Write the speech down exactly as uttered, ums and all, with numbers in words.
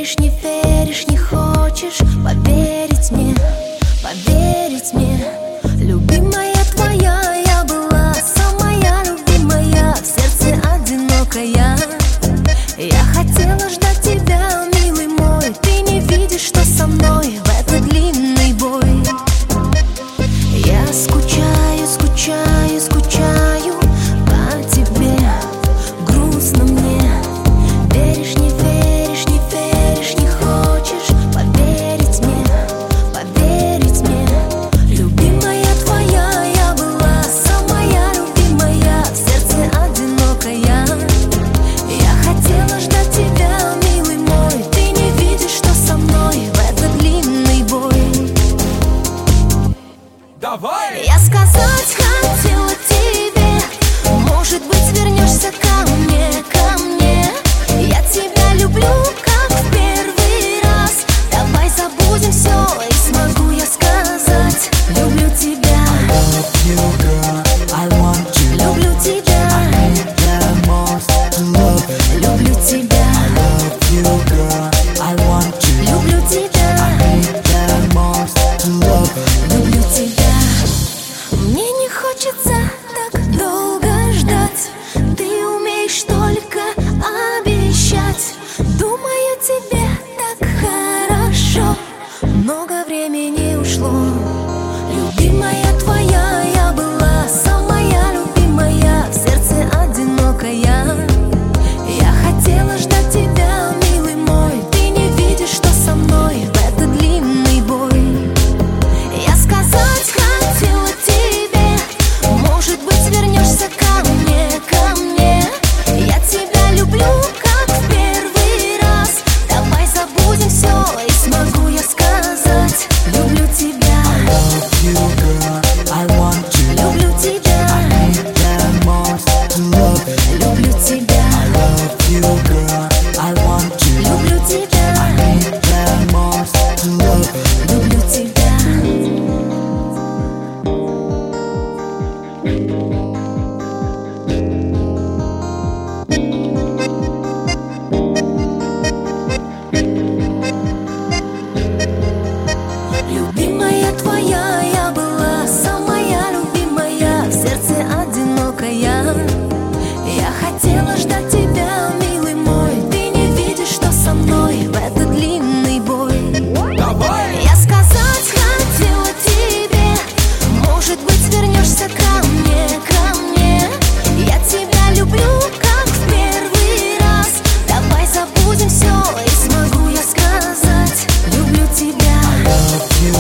веришь, не веришь, не хочешь поверить мне, поверить мне. Любимая твоя, я была самая любимая, в сердце одинокая. Я хотела ждать тебя, милый мой, ты не видишь, что со мной в этот длинный бой. Я скучаю, скучаю, скучаю по тебе, грустно мне. Веришь, не веришь, не веришь, не хочешь поверить мне, поверить мне. Любимая твоя, я была самая любимая, в сердце одинокая. Я хотела ждать тебя, милый мой, ты не видишь, что со мной в этот длинный бой. Давай! Я сказать хотела тебе, может быть, вернешься ко мне, ко мне. Я тебя люблю, как в первый раз. Давай забудем все, и смогу я сказать: люблю тебя. Love you, girl, I want you. Люблю тебя. I need the most to love you. Люблю тебя. Love you, girl, I want you. Люблю тебя. I need the most to love you. Люблю тебя. Мне не хочется так долго ждать. Ты умеешь только обещать. Думаю, тебе так хорошо. Много времени ушло. Любимая твоя, я была самая любимая, в сердце одинокая. Я хотела ждать тебя, милый мой, ты не видишь, что со мной в этот длинный бой. Я сказать хотела тебе, может быть, вернешься ко мне, ко мне. Я тебя люблю, как в первый раз. Давай забудем все, и смогу я сказать: люблю тебя. Love you, girl, I want you. Люблю тебя. I need the most to love you. Люблю тебя. Love you, girl, I want you. Люблю тебя. I need the most to love you. Люблю тебя. Любимая твоя, я была самая любимая, в сердце одинокая. Я хотела ждать тебя, милый мой, ты не видишь, что со мной в этот длинный бой. Давай! Я сказать хотела тебе, может быть, вернешься ко мне, ко мне. Я тебя люблю, как в первый раз. Давай забудем все, и смогу я сказать: люблю тебя. Love you,